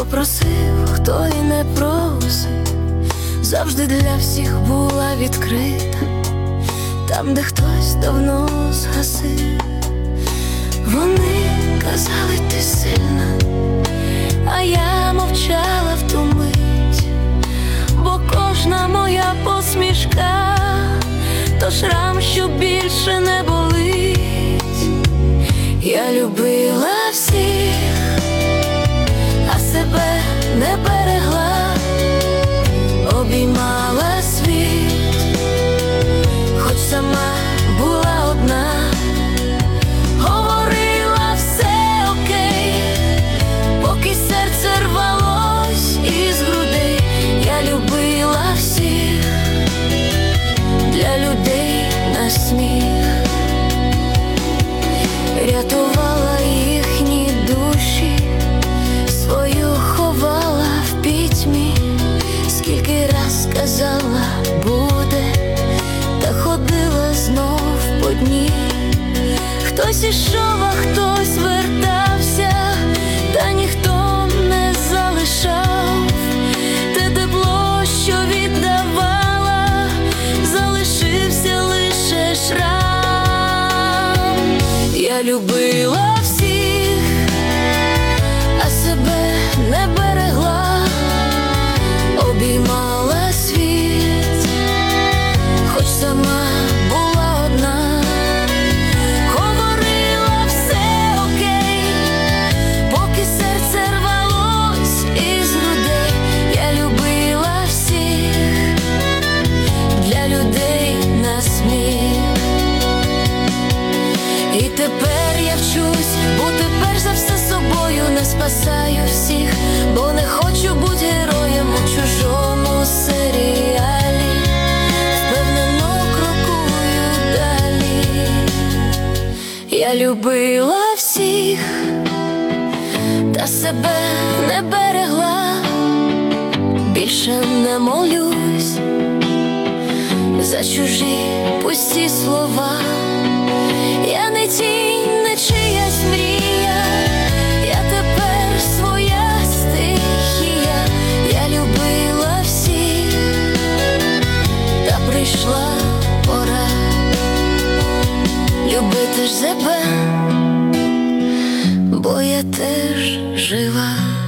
просив, хто і не просить, завжди для всіх була відкрита. Там, де хтось давно згасив, вони казали, ти сильна, а я мовчала в ту мить, бо кожна моя посмішка то шрам, що більше не болить. Я любила всіх, а себе не берегла, обіймала світ, хоч сама була одна, говорила все окей, поки серце рвалось із грудей. Я любила всіх, для людей на сміх, рятувала їхні душі, свою ховала в пітьмі. Скільки раз казала буде, та ходила знов по дні. Хтось ішов, а хтось вертався, та ніхто не залишав те тепло, що віддавала, залишився лише шрам. Я любила всіх, а себе не берегла, обіймала світ, хоч сама була одна, говорила все окей, поки серце рвалось із грудей. Я любила всіх, для людей на сміх. І тепер я вчусь бути перш за все собою, не спасаю всіх, бо не хочу бути героєм у чужому серіалі, впевнено крокую далі. Я любила всіх, та себе не берегла, більше не молюсь за чужі пусті слова. Я не тінь, не чиясь мрія, я тепер своя стихія. Я любила всіх, та прийшла пора любити ж себе, бо я теж жива.